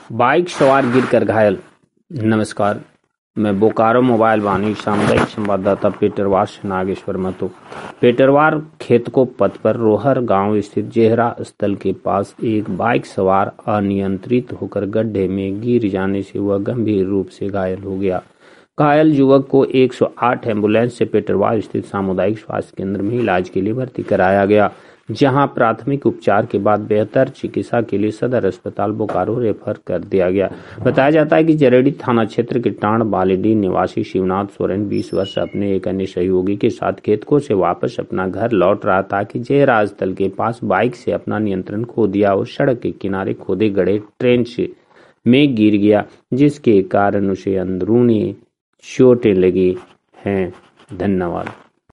Bike सवार गिरकर घायल। नमस्कार, मैं बोकारो मोबाइल वाणी सामुदायिक संवाददाता पेटरवार से नागेश्वर महतो। पेटरवार खेतको पथ पर रोहर गांव स्थित जेहरा स्थल के पास एक बाइक सवार अनियंत्रित होकर गड्ढे में गिर जाने से वह गंभीर रूप से घायल हो गया। घायल युवक को 108 एम्बुलेंस से पेटरवार स्थित सामुदायिक स्वास्थ्य केंद्र में इलाज के लिए भर्ती कराया गया, जहां प्राथमिक उपचार के बाद बेहतर चिकित्सा के लिए सदर अस्पताल बोकारो रेफर कर दिया गया। बताया जाता है कि जरेड़ी थाना क्षेत्र के टांड बालीडीह निवासी शिवनाथ सोरेन 20 वर्ष अपने एक अन्य सहयोगी के साथ खेतकों से वापस अपना घर लौट रहा था कि जेहरा स्थल के पास बाइक से अपना नियंत्रण खो दिया और सड़क के किनारे खोदे गड़े ट्रेंच में गिर गया, जिसके कारण उसे अंदरूनी चोटें लगी हैं। धन्यवाद।